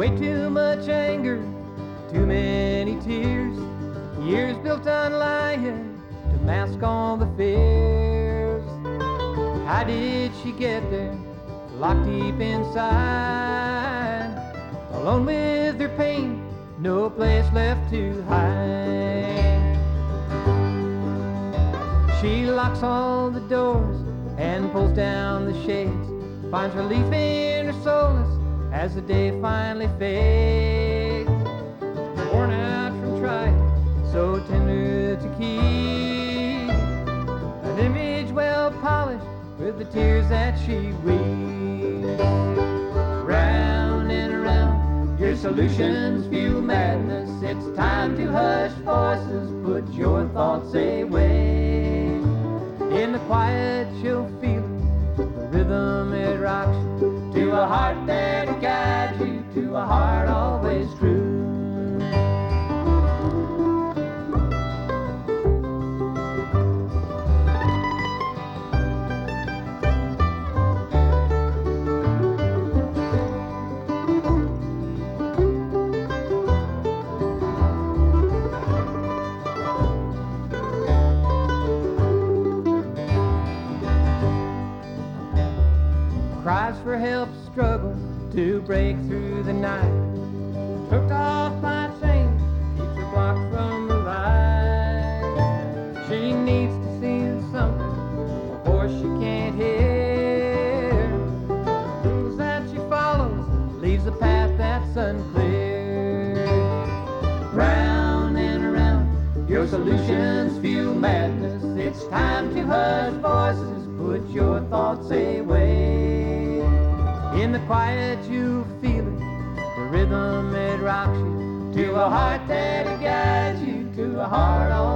Way too much anger, too many tears, years built on lying to mask all the fears. How did she get there, locked deep inside, alone with her pain, no place left to hide? She locks all the doors and pulls down the shades, finds relief in her solace as the day finally fades. Worn out from trying, so tender to keep, an image well polished with the tears that she weeps. Round and around, your solutions fuel madness. It's time to hush voices, put your thoughts away. In the quiet you'll feel it, the rhythm it rocks you, to a heart that guides you, to a heart always true. Cries for help, struggle to break through the night. Hooked off by shame, keeps her blocked from the light. She needs to see something before she can't hear. The rules that she follows leaves a path that's unclear. Round and around, your solutions fuel madness. It's time to hush voices, put your thoughts away. In the quiet you feel it, the rhythm it rocks you, to a heart that guides you, to a heart